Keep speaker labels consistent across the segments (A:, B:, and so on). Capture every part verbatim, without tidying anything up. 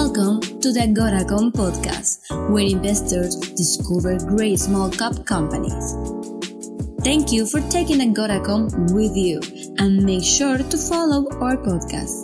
A: Welcome to the Agoracom podcast, where investors discover great small cap companies. Thank you for taking Agoracom with you, and make sure to follow our podcast.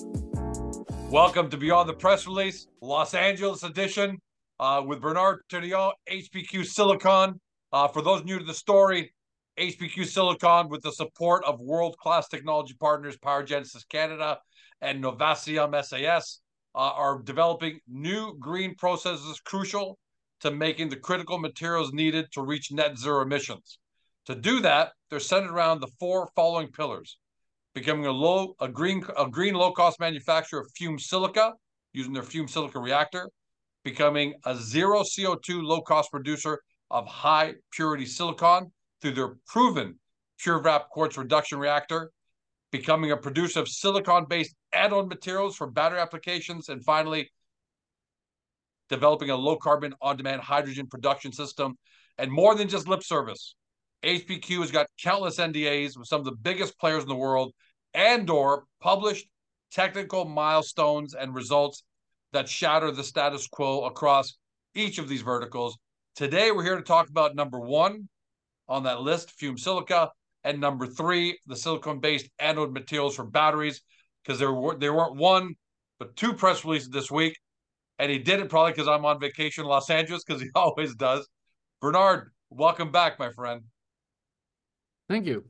B: Welcome to Beyond the Press Release, Los Angeles edition, uh, with Bernard Ternillon, H P Q Silicon. Uh, for those new to the story, H P Q Silicon, with the support of world-class technology partners PowerGenesis Canada and Novasium S A S, uh, are developing new green processes crucial to making the critical materials needed to reach net zero emissions. To do that, they're centered around the four following pillars: becoming a low, a green, a green low-cost manufacturer of fumed silica using their fumed silica reactor, becoming a zero C O two low-cost producer of high-purity silicon through their proven PureVap quartz reduction reactor, becoming a producer of silicon-based anode materials for battery applications, and finally, developing a low-carbon on-demand hydrogen production system. And more than just lip service, H P Q has got countless N D As with some of the biggest players in the world and or published technical milestones and results that shatter the status quo across each of these verticals. Today, we're here to talk about number one on that list, fumed silica, and number three, the silicon-based anode materials for batteries, because there, were, there weren't one, but two press releases this week, and he did it probably because I'm on vacation in Los Angeles, because he always does. Bernard, welcome back, my friend.
C: Thank you.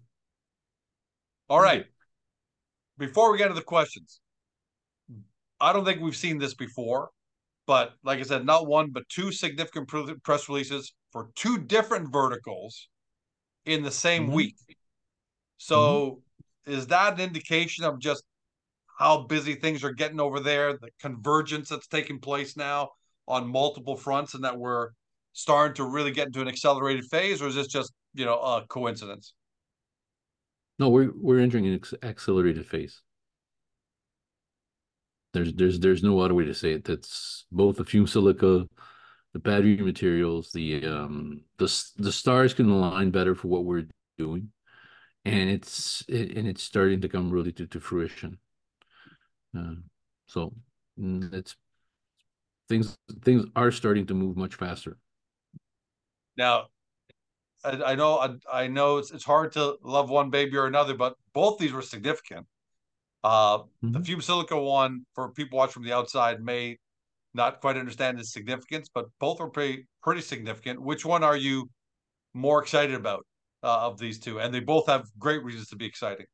B: All right. Before we get to the questions, I don't think we've seen this before, but like I said, not one, but two significant press releases for two different verticals in the same mm-hmm. week. So mm-hmm. is that an indication of just how busy things are getting over there, the convergence that's taking place now on multiple fronts, and that we're starting to really get into an accelerated phase, or is this just, you know, a coincidence?
C: No, we're we're entering an accelerated phase. There's there's there's no other way to say it. That's both the fumed silica, the battery materials, the um the the stars can align better for what we're doing, and it's it, and it's starting to come really to, to fruition. Uh, so it's things things are starting to move much faster.
B: Now, I, I know I, I know it's it's hard to love one baby or another, but both these were significant. Uh, mm-hmm. The fumed silica one, for people watching from the outside, may not quite understand its significance, but both are pretty pretty significant. Which one are you more excited about uh, of these two? And they both have great reasons to be exciting.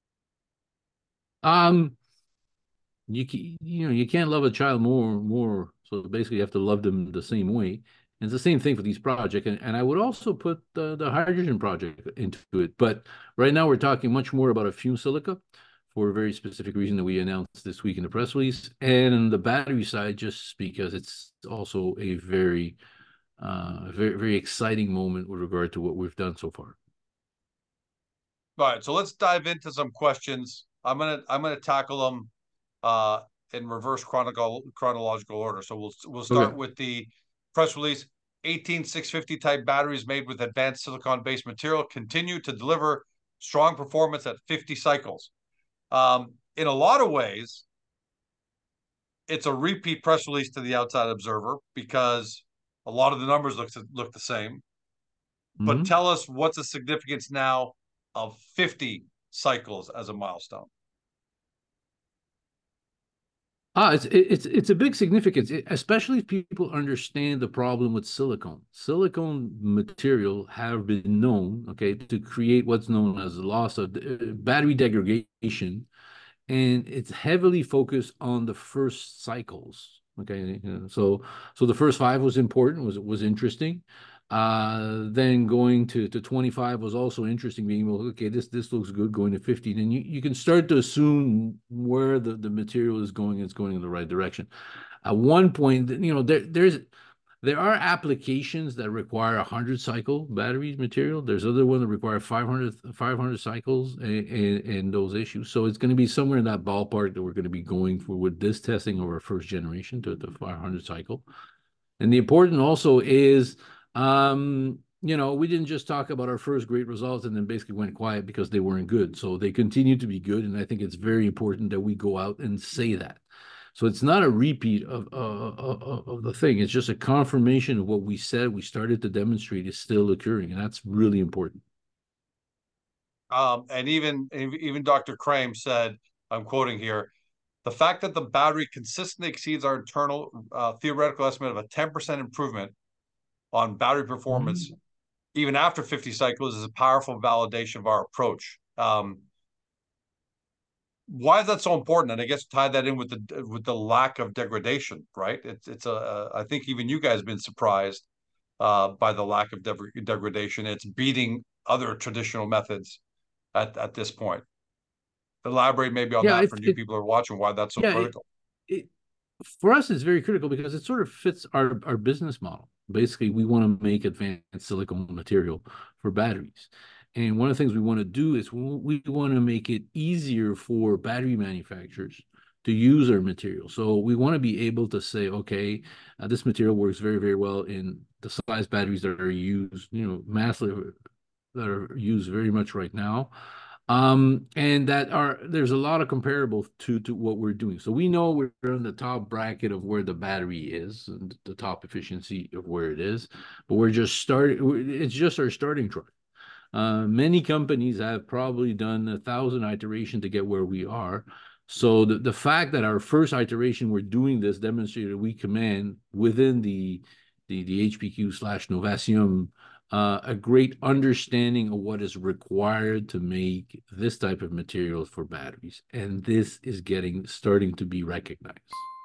C: Um, you you know you can't love a child more more. So basically, you have to love them the same way. And it's the same thing for these projects. And, and I would also put the, the hydrogen project into it. But right now, we're talking much more about a fumed silica for a very specific reason that we announced this week in the press release. And on the battery side, just because it's also a very, uh, very, very exciting moment with regard to what we've done so far.
B: All right, so let's dive into some questions. I'm gonna I'm gonna tackle them uh, in reverse chronological chronological order. So we'll we'll start okay. with the press release. eighteen six fifty type batteries made with advanced silicon-based material continue to deliver strong performance at fifty cycles. Um, in a lot of ways, it's a repeat press release to the outside observer because a lot of the numbers look to, look the same. Mm-hmm. But tell us, what's the significance now of fifty cycles as a milestone?
C: Ah, it's it's it's a big significance, especially if people understand the problem with silicone. Silicone material have been known, okay, to create what's known as the loss of battery degradation, and it's heavily focused on the first cycles. Okay, so so the first five was important, was was interesting. Uh, then going to, to twenty-five was also interesting, being, well, okay, this this looks good, going to fifty. And you, you can start to assume where the, the material is going, it's going in the right direction. At one point, you know, there there's there are applications that require a hundred cycle battery material. There's other one that require five hundred, five hundred cycles and, and, and those issues. So it's going to be somewhere in that ballpark that we're going to be going for with this testing of our first generation to the five hundred cycle. And the important also is, um, you know, we didn't just talk about our first great results and then basically went quiet because they weren't good. So they continue to be good. And I think it's very important that we go out and say that. So it's not a repeat of, uh, of, of the thing. It's just a confirmation of what we said we started to demonstrate is still occurring, and that's really important.
B: Um, and even even Doctor Crame said, I'm quoting here, the fact that the battery consistently exceeds our internal uh, theoretical estimate of a ten percent improvement on battery performance, mm-hmm. even after fifty cycles, is a powerful validation of our approach. Um, why is that so important? And I guess tie that in with the with the lack of degradation, right? It's it's a, a I think even you guys have been surprised uh, by the lack of de- degradation. It's beating other traditional methods at at this point. Elaborate maybe on
C: yeah,
B: that
C: it,
B: for new
C: it,
B: people who are watching, why that's so
C: yeah,
B: critical.
C: It, it, for us, it's very critical because it sort of fits our, our business model. Basically, we want to make advanced silicone material for batteries. And one of the things we want to do is we want to make it easier for battery manufacturers to use our material. So we want to be able to say, okay, uh, this material works very, very well in the size batteries that are used, you know, massively, that are used very much right now. Um, and that are there's a lot of comparable to to what we're doing. So we know we're in the top bracket of where the battery is, and the top efficiency of where it is, but we're just starting. It's just our starting truck. Uh, many companies have probably done a thousand iterations to get where we are. So the, the fact that our first iteration we're doing this demonstrated we command within the the, the H P Q slash Novasium uh, a great understanding of what is required to make this type of material for batteries, and this is getting starting to be recognized.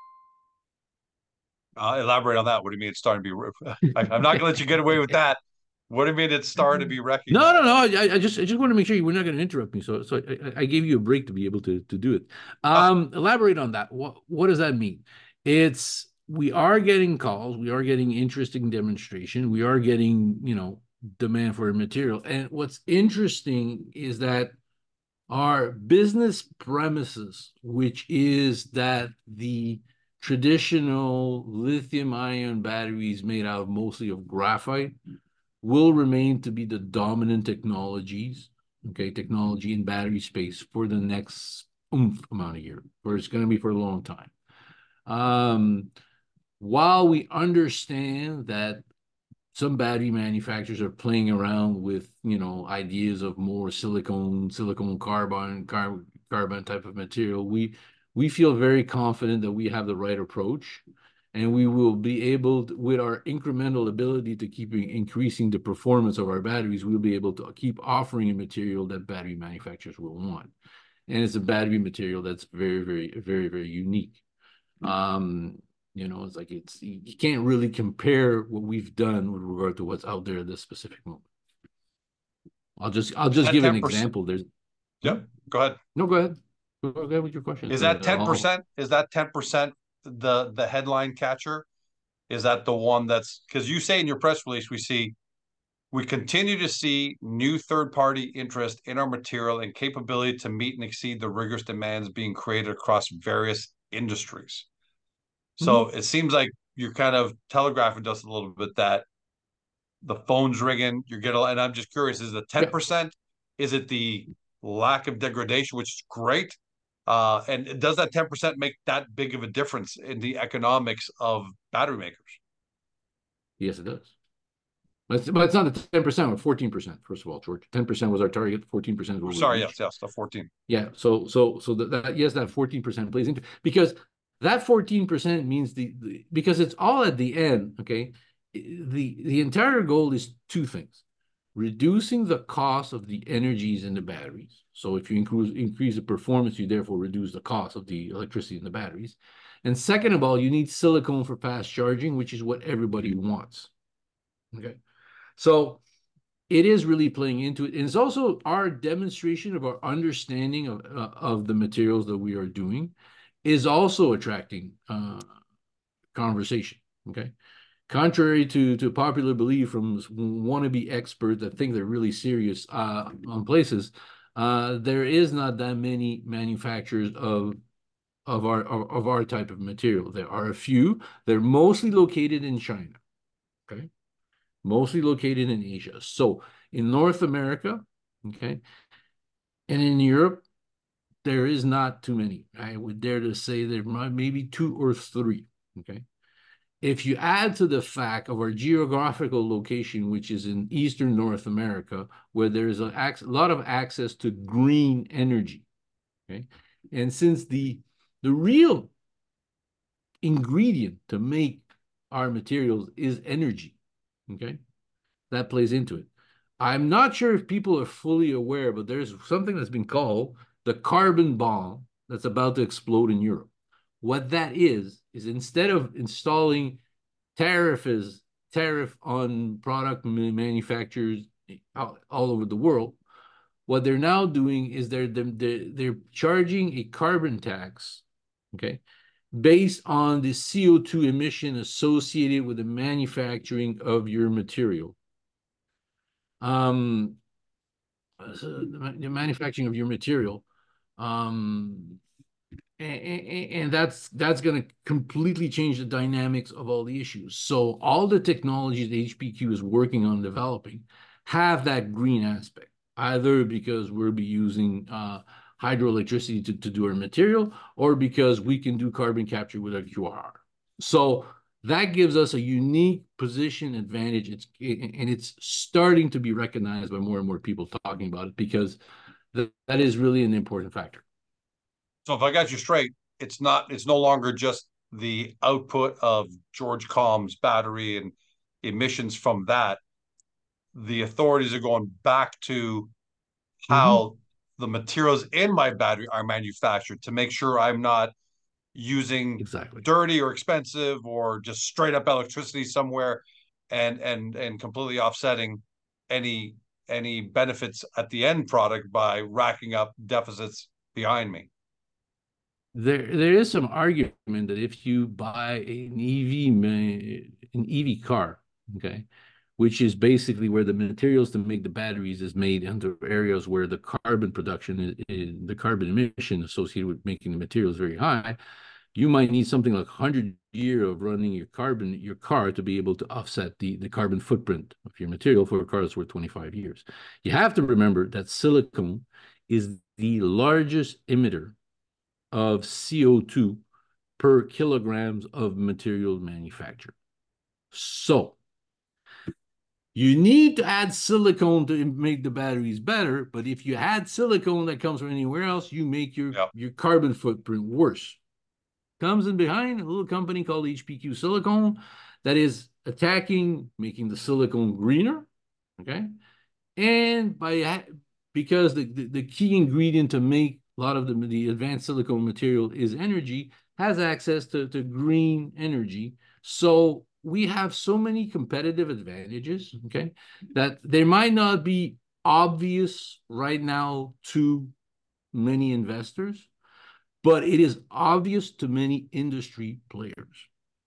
B: Uh, elaborate on that. What do you mean it's starting to be? I, I'm not going to let you get away with that. What do you mean it's starting to be recognized?
C: No, no, no. I, I just, I just want to make sure you were not going to interrupt me. So, so I, I gave you a break to be able to to do it. Um, uh, elaborate on that. What, what does that mean? It's we are getting calls. We are getting interesting demonstration. We are getting, you know, demand for material. And what's interesting is that our business premises, which is that the traditional lithium ion batteries made out of mostly of graphite will remain to be the dominant technologies, okay, technology in battery space for the next oomph amount of years, or it's going to be for a long time. Um, while we understand that some battery manufacturers are playing around with, you know, ideas of more silicone, silicone carbon, car carbon type of material, we we feel very confident that we have the right approach, and we will be able to, with our incremental ability to keep increasing the performance of our batteries, we'll be able to keep offering a material that battery manufacturers will want. And it's a battery material that's very, very, very, very unique. Um, you know, it's like it's you can't really compare what we've done with regard to what's out there at this specific moment. I'll just I'll just give an example. There's
B: Yep. Go ahead.
C: No, go ahead. Go ahead with your question.
B: Is that ten percent? Is that ten percent the the headline catcher? Is that the one that's because you say in your press release we see we continue to see new third-party interest in our material and capability to meet and exceed the rigorous demands being created across various industries. So mm-hmm. It seems like you're kind of telegraphing to us a little bit that the phone's ringing, you're getting, and I'm just curious, is it ten percent? Yeah. Is it the lack of degradation, which is great? Uh, and does that ten percent make that big of a difference in the economics of battery makers?
C: Yes, it does. But it's, but it's not the ten percent or fourteen percent, first of all, George. ten percent was our target, fourteen percent was
B: Sorry, yes, yes, the fourteen.
C: Yeah, so so so that, that yes, that fourteen percent plays into, because that fourteen percent means the, the because it's all at the end, okay? The the entire goal is two things: reducing the cost of the energies in the batteries. So if you increase increase the performance, you therefore reduce the cost of the electricity in the batteries. And second of all, you need silicone for fast charging, which is what everybody wants. Okay, so it is really playing into it, and it's also our demonstration of our understanding of uh, of the materials that we are doing is also attracting uh, conversation. Okay. Contrary to, to popular belief from wannabe experts that think they're really serious uh, on places, uh, there is not that many manufacturers of of our of, of our type of material. There are a few. They're mostly located in China, okay, mostly located in Asia. So in North America, okay, and in Europe, there is not too many. I would dare to say there might maybe two or three. Okay. If you add to the fact of our geographical location, which is in Eastern North America, where there's a, a lot of access to green energy, okay, and since the the real ingredient to make our materials is energy, okay, that plays into it. I'm not sure if people are fully aware, but there's something that's been called the carbon bomb that's about to explode in Europe. What that is, is instead of installing tariff is tariff on product manufacturers all, all over the world, what they're now doing is they're, they're, they're charging a carbon tax, okay, based on the C O two emission associated with the manufacturing of your material. Um, so the, the manufacturing of your material. Um, and, and that's that's going to completely change the dynamics of all the issues. So all the technologies that H P Q is working on developing have that green aspect, either because we'll be using uh, hydroelectricity to, to do our material, or because we can do carbon capture with our Q R. So that gives us a unique position advantage. It's and it's starting to be recognized by more and more people talking about it, because that, that is really an important factor.
B: So if I got you straight, it's not, it's no longer just the output of George Com's battery and emissions from that. The authorities are going back to how mm-hmm. the materials in my battery are manufactured to make sure I'm not using
C: exactly
B: dirty or expensive or just straight up electricity somewhere, and and and completely offsetting any any benefits at the end product by racking up deficits behind me.
C: There, there is some argument that if you buy an E V, an E V car, okay, which is basically where the materials to make the batteries is made under areas where the carbon production, is, is, the carbon emission associated with making the materials very high, you might need something like one hundred years of running your carbon, your car to be able to offset the, the carbon footprint of your material for a car that's worth twenty-five years. You have to remember that silicone is the largest emitter of C O two per kilograms of material manufactured. So you need to add silicone to make the batteries better, but if you add silicone that comes from anywhere else, you make your, yep. your carbon footprint worse. Comes in behind a little company called H P Q Silicone that is attacking making the silicone greener, okay? And by because the, the, the key ingredient to make a lot of the, the advanced silicone material is energy, has access to, to green energy. So we have so many competitive advantages, okay, that they might not be obvious right now to many investors, but it is obvious to many industry players.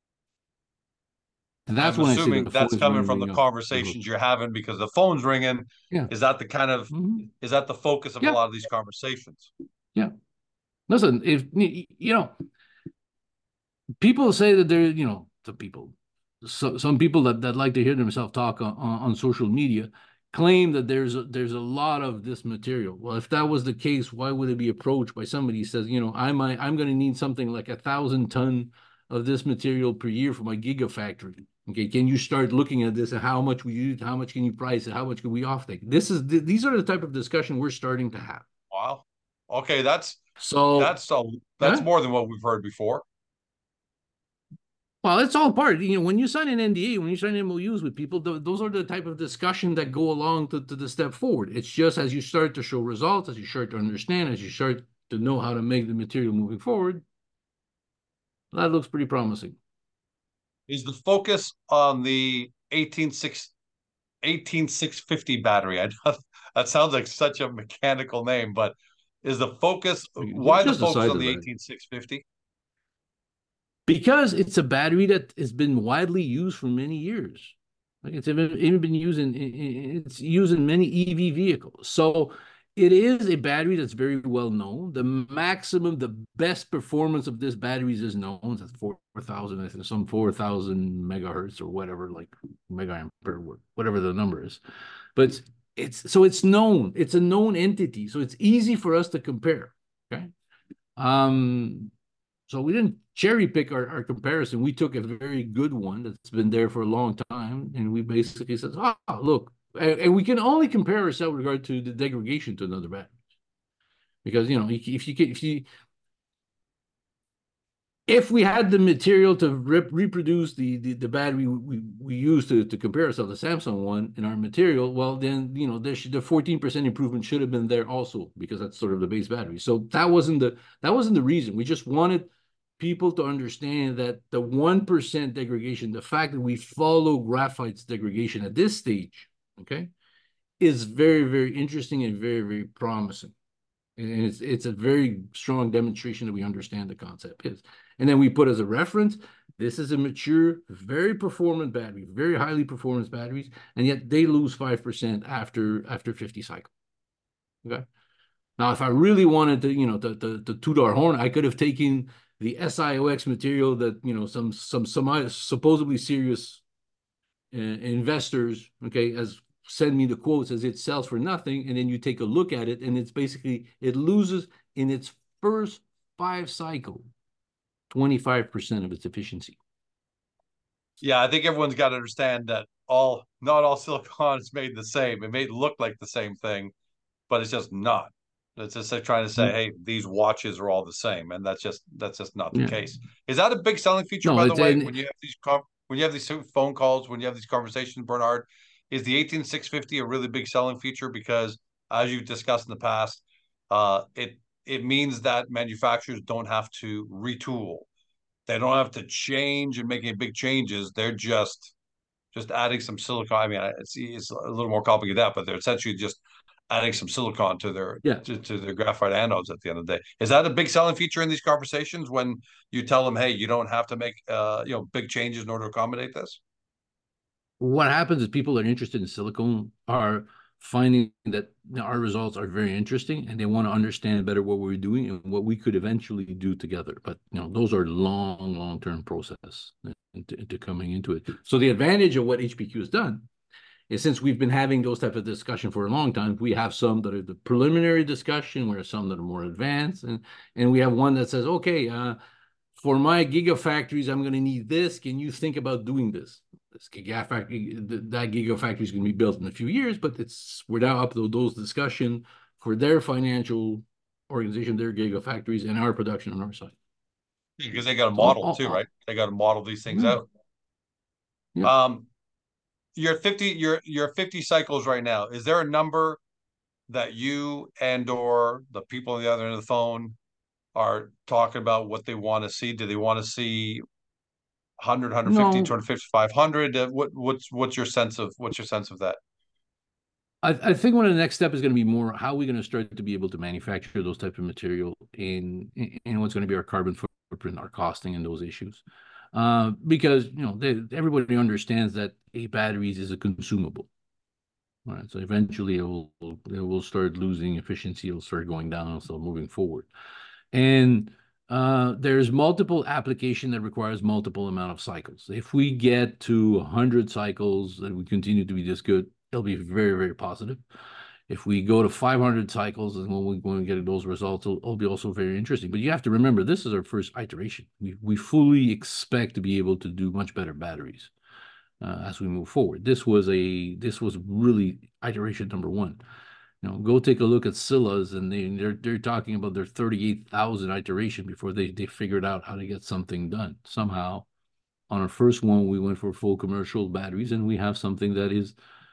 B: And that's I'm when assuming I say that's coming from the conversations you're having, because the phone's ringing.
C: Yeah.
B: Is that the kind of, mm-hmm. is that the focus of yeah. a lot of these conversations?
C: Yeah. Listen, if, you know, people say that they're, you know, the people, so, some people that, that like to hear themselves talk on, on social media claim that there's a, there's a lot of this material. Well, if that was the case, why would it be approached by somebody who says, you know, I might, I'm going to need something like a thousand ton of this material per year for my gigafactory. Okay, can you start looking at this and how much we use, how much can you price it, how much can we offtake? This is th these are the type of discussion we're starting to have.
B: Wow. Okay, that's
C: so
B: that's a, that's huh? more than what we've heard before.
C: Well, it's all part. You know, when you sign an N D A, when you sign M O Us with people, th those are the type of discussion that go along to, to the step forward. It's just as you start to show results, as you start to understand, as you start to know how to make the material moving forward, that looks pretty promising.
B: Is the focus on the eighteen six fifty battery? I know that sounds like such a mechanical name, but is the focus, why the focus the on the eighteen six fifty?
C: Because it's a battery that has been widely used for many years. Like it's even been used in, it's used in many E V vehicles. So it is a battery that's very well known. The maximum, the best performance of this batteries is known. It's four thousand, I think, some four thousand megahertz or whatever, like megaampere, whatever the number is. But it's, it's so it's known. It's a known entity. So it's easy for us to compare. Okay. Um, so we didn't cherry pick our, our comparison. We took a very good one that's been there for a long time, and we basically said, "Oh, look," and, and we can only compare ourselves with regard to the degradation to another battery, because you know if you if you if we had the material to rep reproduce the, the the battery we we used to to compare ourselves to Samsung one in our material, well then you know there should the fourteen percent improvement should have been there also, because that's sort of the base battery. So that wasn't the that wasn't the reason. We just wanted people to understand that the one percent degradation, the fact that we follow graphite's degradation at this stage, okay, is very, very interesting and very, very promising. And it's it's a very strong demonstration that we understand the concept is. And then we put as a reference, this is a mature, very performant battery, very highly performance batteries, and yet they lose five percent after after fifty cycles. Okay. Now, if I really wanted to, you know, to, to, to toot our horn, I could have taken the S I O X material that, you know, some some some supposedly serious uh, investors, okay, as send me the quotes as it sells for nothing, and then you take a look at it, and it's basically, it loses in its first five cycles twenty-five percent of its efficiency.
B: Yeah, I think everyone's got to understand that all not all silicon is made the same. It may look like the same thing, but it's just not. It's just like trying to say, hey, these watches are all the same, and that's just that's just not the
C: Yeah.
B: case. Is that a big selling feature,
C: No,
B: by the
C: it's
B: way,
C: and
B: when you have these when you have these phone calls, when you have these conversations, Bernard? Is the eighteen six fifty a really big selling feature? Because as you've discussed in the past, uh, it it means that manufacturers don't have to retool. They don't have to change and making big changes. They're just just adding some silicon. I mean, it's, it's a little more complicated than that, but they're essentially just adding some silicon to their
C: yeah.
B: to, to their graphite anodes at the end of the day. Is that a big selling feature in these conversations when you tell them, hey, you don't have to make uh, you know big changes in order to accommodate this?
C: What happens is people that are interested in silicone are finding that our results are very interesting, and they want to understand better what we're doing and what we could eventually do together. But you know, those are long, long-term process into, into coming into it. So the advantage of what H P Q has done is, since we've been having those type of discussion for a long time, we have some that are the preliminary discussion, we have some that are more advanced, and and we have one that says, okay, uh, for my gigafactories, I'm going to need this. Can you think about doing this? This gigafactory, that gigafactory is going to be built in a few years, but it's we're now up to those discussion for their financial organization, their gigafactories, and our production on our side.
B: Because they got a
C: So, all,
B: model
C: all,
B: too,
C: all,
B: right? They got to model these things
C: yeah,
B: out.
C: yeah.
B: Um, you're fifty, you're you're fifty cycles right now. Is there a number that you and or the people on the other end of the phone are talking about what they want to see? Do they want to see one hundred, one fifty,
C: No,
B: two fifty, five hundred? Uh, what what's what's your sense of what's your sense of that?
C: I, I think one of the next step is going to be more how are we going to start to be able to manufacture those type of material in, in, in what's going to be our carbon footprint, our costing, and those issues. Uh, because you know they, everybody understands that a batteries is a consumable. All right, so eventually it will it will start losing efficiency. It'll start going down. It'll start moving forward, and uh, there's multiple application that requires multiple amount of cycles. If we get to one hundred cycles and we continue to be this good, it'll be very, very positive. If we go to five hundred cycles and when we, when we get those results, it'll, it'll be also very interesting. But you have to remember, this is our first iteration. We, we fully expect to be able to do much better batteries uh, as we move forward. This was a this was really iteration number one. You know, go take a look at Silla's, and they they're they're talking about their thirty-eight thousand iteration before they they figured out how to get something done. Somehow, on our first one, we went for full commercial batteries, and we have something that is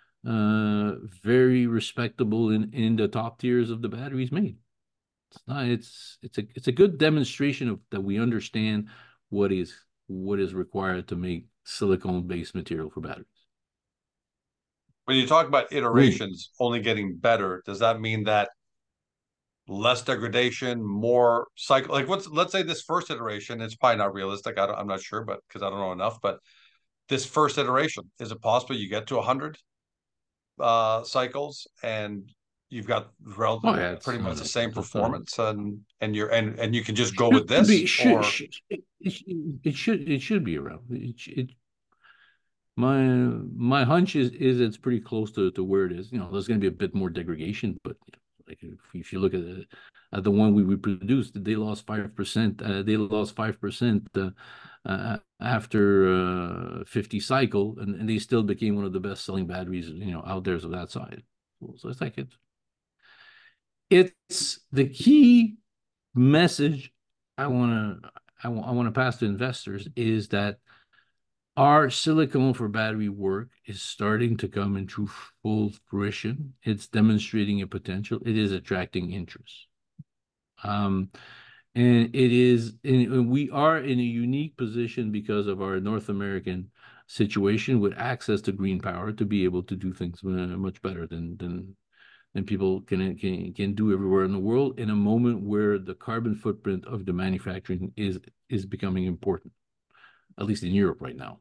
C: uh very respectable in in the top tiers of the batteries made. It's not. It's it's a it's a good demonstration of that we understand what is what is required to make silicone-based material for batteries.
B: When you talk about
C: Really?
B: iterations only getting better, does that mean that less degradation, more cycle? Like, what's let's say this first iteration, it's probably not realistic. I don't, I'm not sure, but because I don't know enough. But this first iteration, is it possible you get to one hundred uh, cycles and you've got
C: Oh
B: relative,
C: yeah, it's
B: pretty much
C: uh,
B: the same
C: it's, uh,
B: performance, and and you're and and you can just go with
C: should be
B: this,
C: should,
B: or
C: should it, it, it should it should be around. It, it my my hunch is is it's pretty close to to where it is. You know, there's going to be a bit more degradation, but Like if, if you look at the, at the one we reproduced, they lost five percent. Uh, they lost five percent uh, uh, after uh, fifty cycle, and, and they still became one of the best selling batteries, you know, out there of that side. So it's like it. It's the key message I want to I want I want to pass to investors is that our silicone for battery work is starting to come into full fruition. It's demonstrating a potential. It is attracting interest. Um, and it is, and we are in a unique position because of our North American situation with access to green power to be able to do things much better than than than people can can can do everywhere in the world in a moment where the carbon footprint of the manufacturing is is becoming important, at least in Europe right now.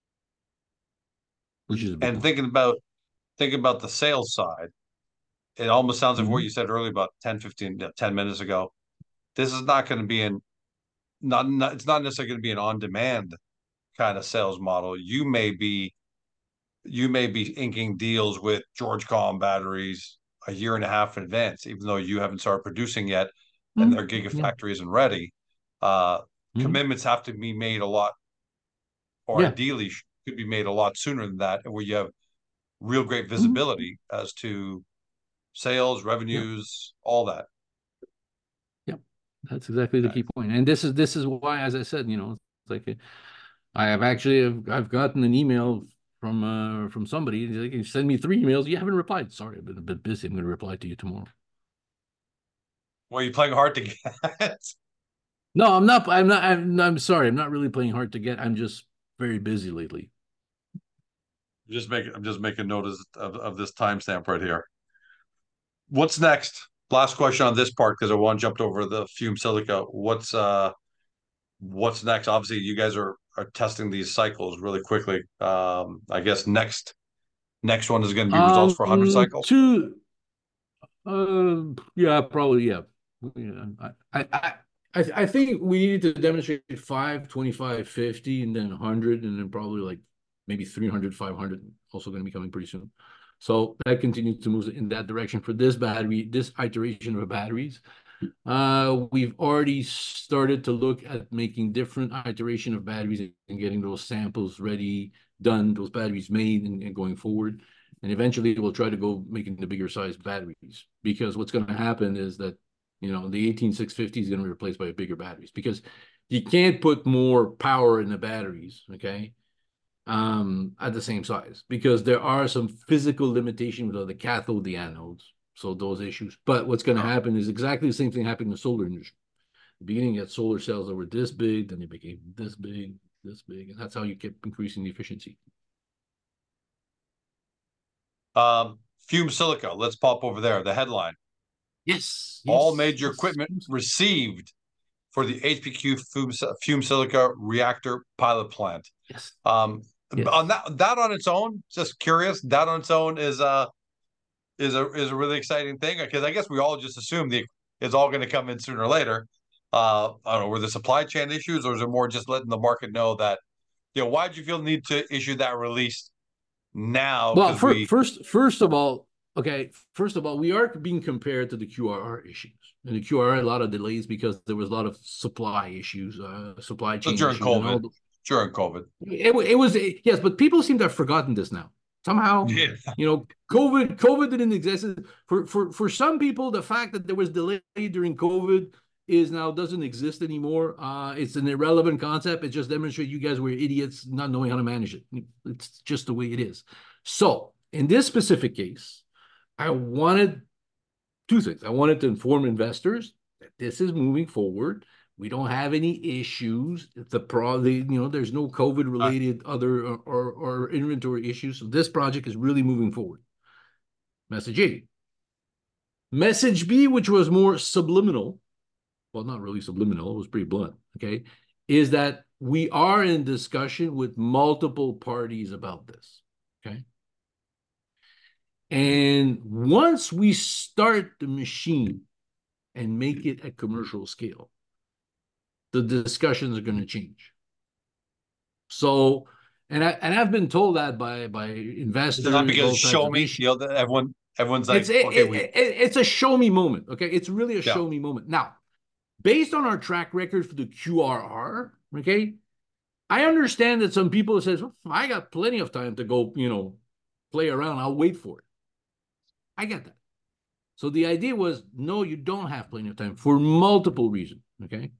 C: Which is
B: and thinking about thinking about the sales side, it almost sounds like
C: mm-hmm.
B: what you said earlier about ten, fifteen, ten minutes ago. This is not going to be in not, not it's not necessarily going to be an on-demand kind of sales model. You may be you may be inking deals with Georgecom batteries a year and a half in advance, even though you haven't started producing yet
C: mm-hmm.
B: and their gigafactory yeah. isn't ready. Uh, mm-hmm. Commitments have to be made a lot, or yeah. ideally could be made a lot sooner than that, where you have real great visibility mm-hmm. as to sales, revenues, yeah. all that.
C: Yeah, that's exactly the okay. key point. And this is this is why, as I said, you know, it's like a, I have actually I've, I've gotten an email from uh from somebody. Like, you send me three emails. You haven't replied. Sorry, I've been a bit busy. I'm going to reply to you tomorrow.
B: Well, you're playing hard to get.
C: No, I'm not. I'm not. I'm, I'm sorry. I'm not really playing hard to get. I'm just very busy lately.
B: Just make I'm just making note of, of, of this timestamp right here. What's next? Last question on this part because I want jumped over the fume silica. What's uh what's next? Obviously, you guys are are testing these cycles really quickly. Um, I guess next next one is going to be results um, for one hundred cycles.
C: Two, uh, yeah, probably yeah. Yeah, I I I I think we needed to demonstrate five, twenty-five, fifty, and then one hundred, and then probably like maybe three hundred, five hundred, also going to be coming pretty soon. So that continues to move in that direction for this battery, this iteration of batteries. Uh, we've already started to look at making different iteration of batteries and getting those samples ready, done, those batteries made and, and going forward. And eventually we'll try to go making the bigger size batteries, because what's going to happen is that, you know, the eighteen six fifty is going to be replaced by bigger batteries, because you can't put more power in the batteries, okay, um, at the same size, because there are some physical limitations with the cathode, the anodes. So those issues. But what's going to happen is exactly the same thing happened in the solar industry. The beginning, you had solar cells that were this big, then they became this big, this big, and that's how you kept increasing the efficiency.
B: Um, fume silica. Let's pop over there. The headline.
C: Yes.
B: All
C: yes,
B: major
C: yes.
B: equipment received for the H P Q fume, fume silica reactor pilot plant.
C: Yes.
B: Um, yes. On that, that on its own, just curious. That on its own is uh is a is a really exciting thing, because I guess we all just assume the it's all going to come in sooner or later. Uh, I don't know, were the supply chain issues, or is it more just letting the market know that, you know, why did you feel the need to issue that release now?
C: Well, for,
B: we...
C: first, first of all, okay, first of all, we are being compared to the Q R R issues. And the Q R R, a lot of delays because there was a lot of supply issues, uh, supply chain
B: so during
C: issues.
B: COVID. During COVID.
C: It, it was, it, yes, but people seem to have forgotten this now. Somehow, yeah. you know, COVID, COVID didn't exist. For, for, for some people, the fact that there was delay during COVID is now doesn't exist anymore. Uh, it's an irrelevant concept. It just demonstrates you guys were idiots not knowing how to manage it. It's just the way it is. So in this specific case, I wanted two things. I wanted to inform investors that this is moving forward. We don't have any issues. The pro, the, you know, there's no COVID related other or, or, or inventory issues. So this project is really moving forward. Message A. Message B, which was more subliminal, well, not really subliminal, it was pretty blunt, okay, is that we are in discussion with multiple parties about this, okay? And once we start the machine and make it at commercial scale, the discussions are going to change. So, and I and I've been told that by by investors.
B: Is that because show me, you know, that everyone Everyone's
C: It's
B: like,
C: it,
B: okay,
C: it,
B: we
C: it, it's a show me moment. Okay, it's really a
B: yeah.
C: show me moment. Now, based on our track record for the Q R R, okay, I understand that some people says, well, I got plenty of time to go, you know, play around. I'll wait for it. I get that. So the idea was, no, you don't have plenty of time for multiple reasons. Okay.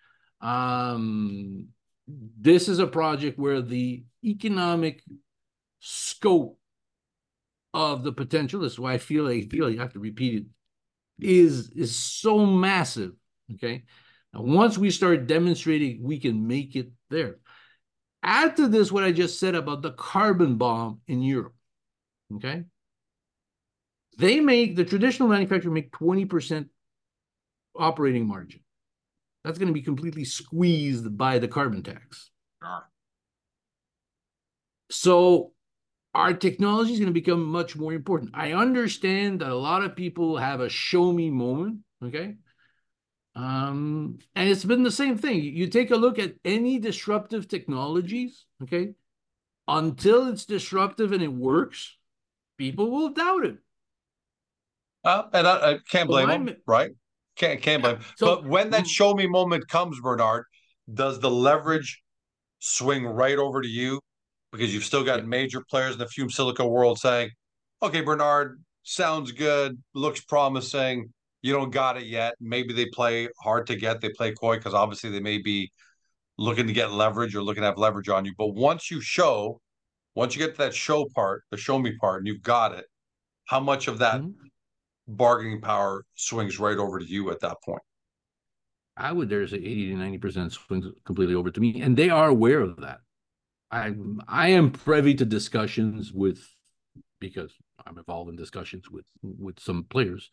C: Um, this is a project where the economic scope of the potential, this is why I feel like, I feel like you have to repeat it, is, is so massive. Okay. Now, once we start demonstrating we can make it there. Add to this what I just said about the carbon bomb in Europe. Okay. They make, the traditional manufacturer make twenty percent operating margin. That's going to be completely squeezed by the carbon tax. So our technology is going to become much more important. I understand that a lot of people have a show me moment, okay? Um, and it's been the same thing. You take a look at any disruptive technologies, okay? Until it's disruptive and it works, people will doubt it.
B: Uh, and I, I can't
C: So
B: blame
C: I'm,
B: them, right? Can't can't
C: yeah,
B: blame.
C: so
B: But when that show me moment comes, Bernard, does the leverage swing right over to you because you've still
C: yeah.
B: got major players in the fume silica world saying, "Okay, Bernard, sounds good, looks promising. You don't got it yet. Maybe they play hard to get. They play coy because obviously they may be looking to get leverage or looking to have leverage on you. But once you show, once you get to that show part, the show me part, and you've got it, how much of that
C: Mhm.
B: bargaining power swings right over to you at that point?"
C: I would dare say eighty to ninety percent swings completely over to me. And they are aware of that. I I am privy to discussions with, because I'm involved in discussions with with some players,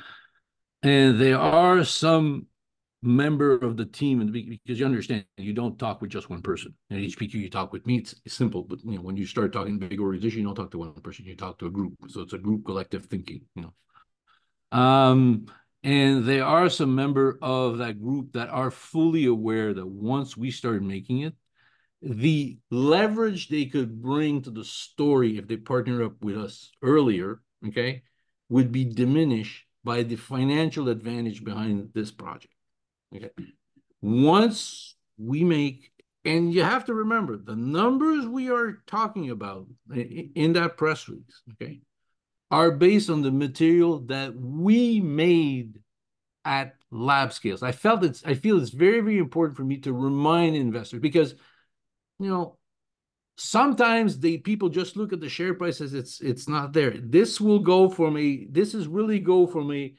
C: and there are some member of the team, and because you understand, you don't talk with just one person. At H P Q, you talk with me. It's, it's simple, but you know, when you start talking big organization, you don't talk to one person. You talk to a group. So it's a group collective thinking. You know, um, and there are some member of that group that are fully aware that once we start making it, the leverage they could bring to the story if they partner up with us earlier, okay, would be diminished by the financial advantage behind this project. Okay. Once we make, and you have to remember the numbers we are talking about in that press release, okay, are based on the material that we made at lab scales. I felt it's, I feel it's very, very important for me to remind investors because, you know, sometimes the people just look at the share price as it's it's not there. This will go from a, this is really go from a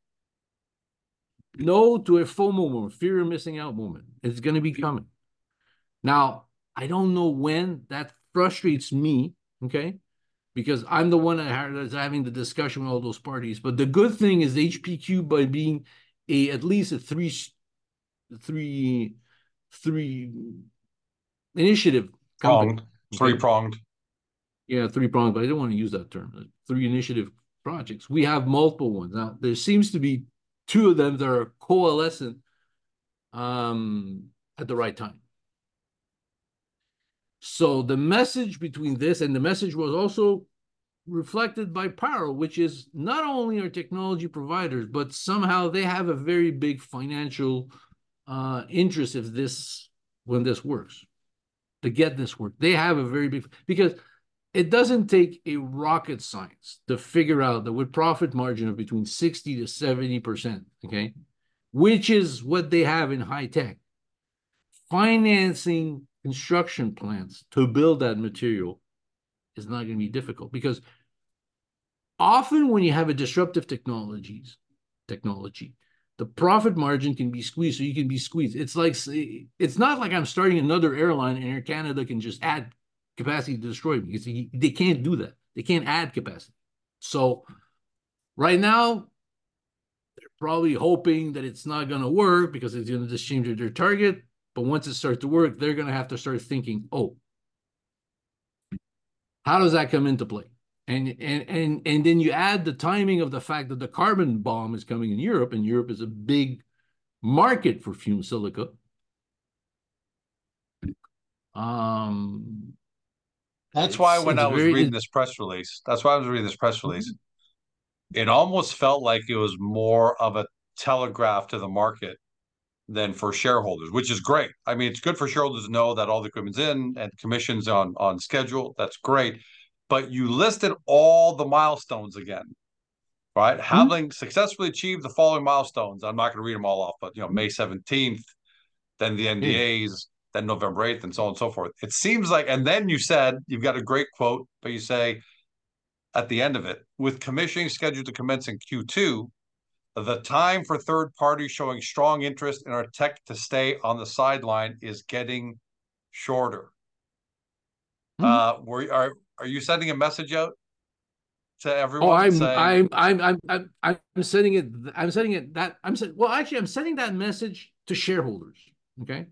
C: no to a FOMO moment, fear of missing out moment. It's going to be coming. Now, I don't know when. That frustrates me, okay? Because I'm the one that's having the discussion with all those parties. But the good thing is H P Q, by being a at least a three, three, three initiative company,
B: Pronged, three
C: okay?
B: pronged.
C: Yeah, three pronged, but I don't want to use that term. Three initiative projects. We have multiple ones. Now, there seems to be two of them that are coalescent um, at the right time. So the message between this, and the message was also reflected by Paro, which is not only our technology providers, but somehow they have a very big financial uh, interest if this, when this works, to get this work. They have a very big, because it doesn't take a rocket science to figure out that with profit margin of between sixty to seventy percent, okay, which is what they have in high tech, financing construction plants to build that material is not going to be difficult, because often when you have a disruptive technologies technology, the profit margin can be squeezed, so you can be squeezed. It's like, it's not like I'm starting another airline and Air Canada can just add capacity to destroy me. It's, they can't do that. They can't add capacity. So right now, they're probably hoping that it's not going to work because it's going to just change their target. But once it starts to work, they're going to have to start thinking, oh, how does that come into play? And, and and and then you add the timing of the fact that the carbon bomb is coming in Europe, and Europe is a big market for fume silica. Um,
B: That's why
C: it's
B: when
C: it's
B: I was
C: very
B: reading
C: it,
B: this press release, that's why I was reading this press release. it almost felt like it was more of a telegraph to the market than for shareholders, which is great. I mean, it's good for shareholders to know that all the equipment's in and commissions on on schedule. That's great. But you listed all the milestones again, right?
C: Mhm.
B: Having successfully achieved the following milestones. I'm not going to read them all off, but you know, May seventeenth, then the
C: Yeah.
B: N D As, then November eighth, and so on and so forth. It seems like, and then you said you've got a great quote, but you say at the end of it, with commissioning scheduled to commence in Q two, the time for third parties showing strong interest in our tech to stay on the sideline is getting shorter.
C: Mhm.
B: Uh, were are are you sending a message out to
C: Oh,
B: everyone
C: I'm
B: saying
C: I'm I'm I'm I'm I'm sending it. I'm sending it that I'm sending. Well, actually, I'm sending that message to shareholders. Okay.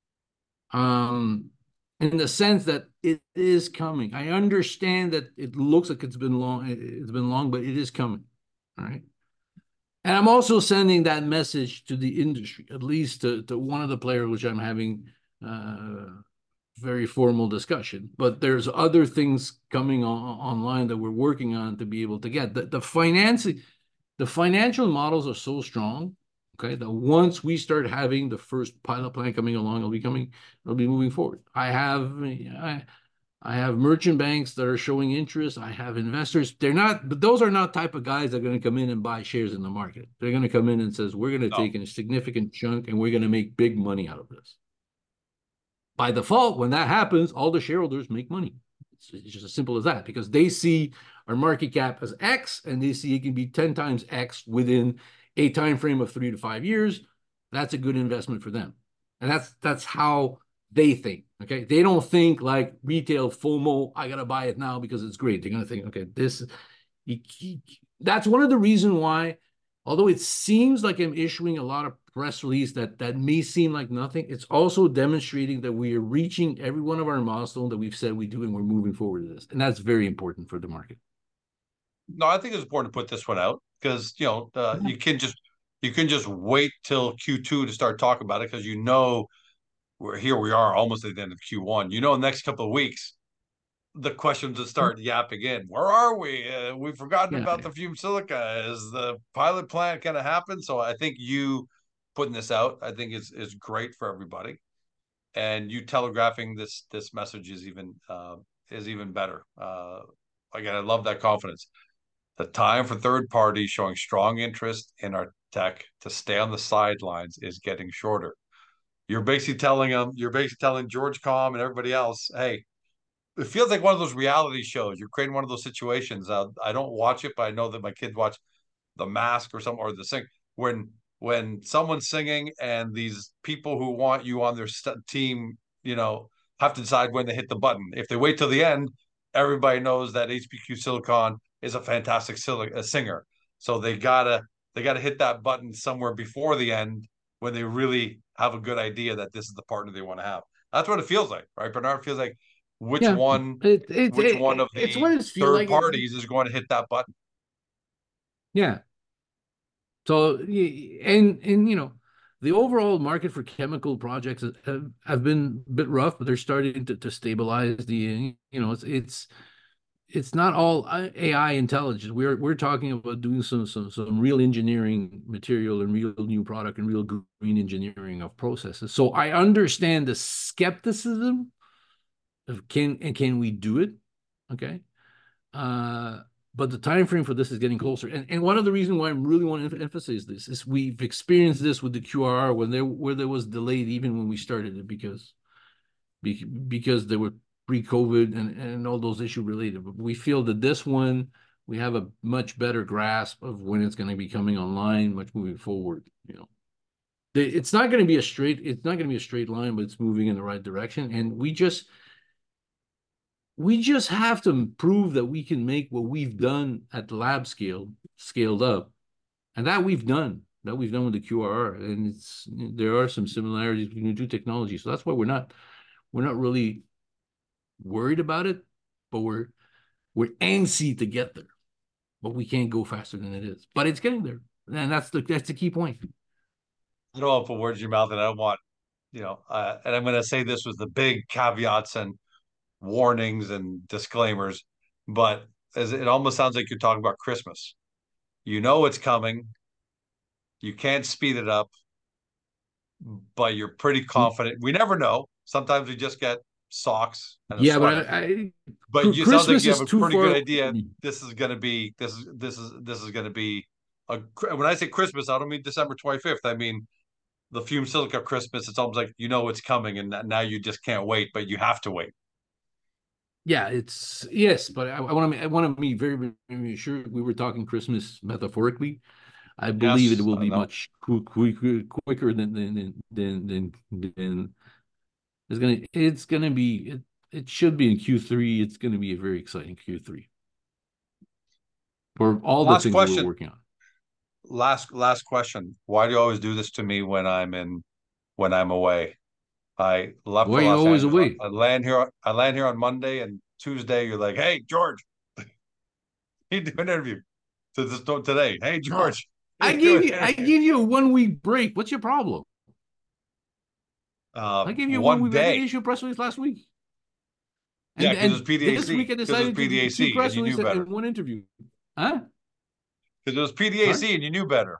C: Um, in the sense that it is coming. I understand that it looks like it's been long. It's been long, but it is coming. All right. And I'm also sending that message to the industry, at least to, to one of the players, which I'm having uh, very formal discussion. But there's other things coming on, online that we're working on to be able to get the, the financing. The financial models are so strong, okay, that once we start having the first pilot plan coming along, it'll be coming, it'll be moving forward. I have, I, I have merchant banks that are showing interest. I have investors. They're not, but those are not type of guys that are going to come in and buy shares in the market. They're going to come in and says, we're going to
B: no?
C: take a significant chunk and we're going to make big money out of this. By default, when that happens, all the shareholders make money. It's, it's just as simple as that because they see our market cap as X and they see it can be ten times X within a time frame of three to five years. That's a good investment for them. And that's that's how they think. Okay. They don't think like retail FOMO, I gotta buy it now because it's great. They're gonna think, okay, this you, you, that's one of the reasons why, although it seems like I'm issuing a lot of press release that that may seem like nothing, it's also demonstrating that we are reaching every one of our milestones that we've said we do, and we're moving forward to this, and that's very important for the market.
B: No, I think it's important to put this one out because you know uh, you can just you can just wait till Q two to start talking about it because you know we're here we are almost at the end of Q one. You know, the next couple of weeks the questions that start yapping in. Where are we? Uh, we've forgotten
C: Yeah,
B: about the fume silica. Is the pilot plant going to happen? So I think you putting this out, I think is is great for everybody, and you telegraphing this this message is even uh, is even better. Uh, again, I love that confidence. The time for third parties showing strong interest in our tech to stay on the sidelines is getting shorter. You're basically telling them, you're basically telling George Com and everybody else, hey, it feels like one of those reality shows. You're creating one of those situations. Uh, I don't watch it, but I know that my kids watch The Mask or some or the sing when when someone's singing and these people who want you on their st- team, you know, have to decide when they hit the button. If they wait till the end, everybody knows that H P Q Silicon is a fantastic sil- a singer. So they gotta they gotta hit that button somewhere before the end when they really have a good idea that this is the partner they want to have. That's what it feels like, right? Bernard feels like which
C: yeah.
B: one
C: It, it,
B: which one
C: it
B: of
C: it's
B: the
C: what it feel
B: third
C: like. It,
B: parties is going to hit that button.
C: yeah. So and and you know, the overall market for chemical projects have, have been a bit rough, but they're starting to, to stabilize. The you know, it's it's it's not all A I intelligence. We're we're talking about doing some some some real engineering material and real new product and real green engineering of processes. So I understand the skepticism of can and can we do it? Okay. Uh, but the time frame for this is getting closer. And, and one of the reasons why I really want to emphasize this is we've experienced this with the Q R R when there where there was delayed even when we started it because because there were pre-COVID and, and all those issues related. But we feel that this one, we have a much better grasp of when it's going to be coming online, much moving forward. You know, it's not going to be a straight, it's not going to be a straight line, but it's moving in the right direction. And we just, we just have to prove that we can make what we've done at the lab scale scaled up, and that we've done. That we've done with the Q R R, and it's there are some similarities between the two technologies. So that's why we're not we're not really worried about it, but we're we're antsy to get there. But we can't go faster than it is. But it's getting there, and that's the that's the key point.
B: I don't want to put words in your mouth, and I don't want, you know, uh, and I'm going to say this with the big caveats and warnings and disclaimers, but as it almost sounds like you're talking about Christmas. You know it's coming. You can't speed it up, but you're pretty confident. We never know. Sometimes we just get socks and a
C: Yeah, but
B: sweater.
C: I, I
B: But you sounds like
C: Christmas
B: you have
C: is
B: a
C: too
B: pretty
C: far
B: good
C: away
B: idea.
C: from me.
B: This is going to be this is this is this is going to be a. When I say Christmas, I don't mean December twenty-fifth. I mean the Fume Silica Christmas. It's almost like you know it's coming, and now you just can't wait, but you have to wait.
C: Yeah, it's yes, but I, I want to I want to be very, very, very sure we were talking Christmas metaphorically. I believe it
B: Yes,
C: will
B: I
C: be
B: know.
C: much quick, quick, quicker than than than than than it's gonna it's gonna be it, it should be in Q three. It's gonna be a very exciting Q three for all the
B: Last
C: things that we're
B: question.
C: working on.
B: Last last question. Why do you always do this to me when I'm in when I'm away? I left
C: Why
B: for
C: are you
B: Los
C: always
B: Angeles.
C: away?
B: I land here. I land here on Monday, and Tuesday you're like, "Hey, George, you do an interview to this today." Hey,
C: Oh,
B: George,
C: I
B: you do
C: gave
B: an
C: you I
B: interview.
C: gave you a one week break. What's your problem?
B: Uh,
C: I gave you a one
B: one
C: week. I
B: day,
C: didn't issue a press release last week,
B: yeah,
C: and
B: because it
C: and
B: was
C: this week
B: P D A C.
C: I
B: Because it was
C: decided to do two
B: P D A C, and
C: press
B: you knew
C: releases
B: better.
C: and one interview. Huh?
B: Because it was
C: Sorry.
B: P D A C, and you knew better.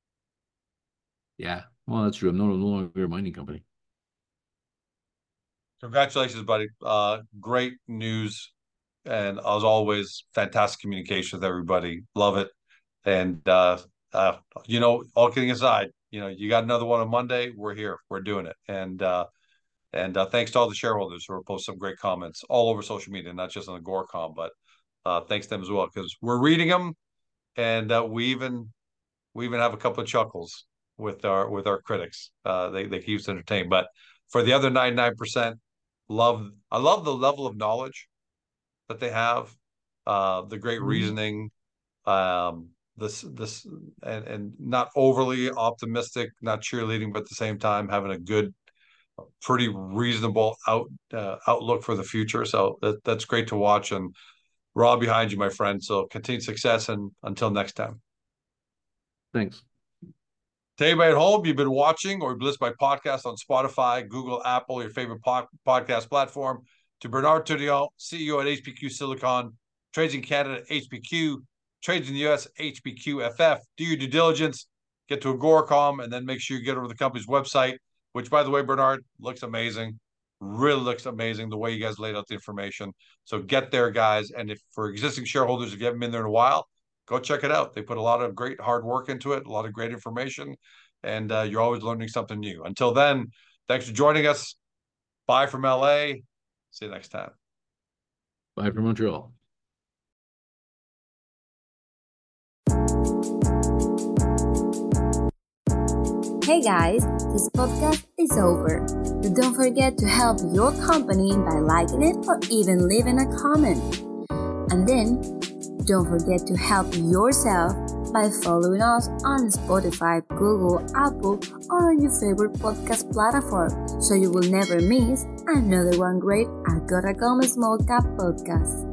C: Yeah. Well, that's true. I'm no, no longer a mining company.
B: Congratulations, buddy. Uh, great news, and as always, fantastic communication with everybody. Love it. And uh, uh, you know, all kidding aside, you know, you got another one on Monday. We're here. We're doing it. And uh, and uh, thanks to all the shareholders who have posted some great comments all over social media, not just on the Gorecom, but uh, thanks to them as well because we're reading them, and uh, we even we even have a couple of chuckles with our with our critics. Uh, they they keep us entertained. But for the other ninety-nine percent, love I love the level of knowledge that they have, uh, the great
C: Mhm.
B: reasoning, um, this this and and not overly optimistic, not cheerleading, but at the same time having a good, pretty reasonable out uh, outlook for the future. So that, that's great to watch, and we're all behind you, my friend. So continued success, and until next time.
C: Thanks.
B: To anybody at home, you've been watching or you've listened to my podcast on Spotify, Google, Apple, your favorite po- podcast platform. To Bernard Tourillon, C E O at H P Q Silicon, trades in Canada, H P Q, trades in the U S, H P Q F F. Do your due diligence, get to Agoracom, and then make sure you get over the company's website, which, by the way, Bernard, looks amazing. Really looks amazing the way you guys laid out the information. So get there, guys. And if for existing shareholders, if you haven't been there in a while, go check it out. They put a lot of great hard work into it, a lot of great information, and uh, you're always learning something new. Until then, thanks for joining us. Bye from L A. See you next time.
C: Bye from Montreal.
A: Hey guys, this podcast is over. But don't forget to help your company by liking it or even leaving a comment. And then, don't forget to help yourself by following us on Spotify, Google, Apple, or on your favorite podcast platform so you will never miss another one great Agoracom Small Cap podcast.